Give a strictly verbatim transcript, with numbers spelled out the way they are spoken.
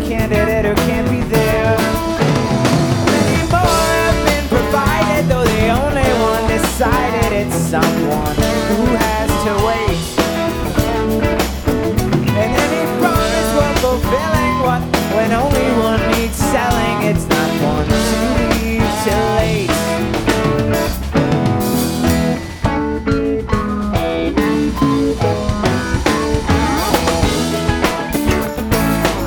candidate who can't be there. Many more have been provided, though the only one decided it's someone who has to wait. And then he promised we're fulfilling what when only one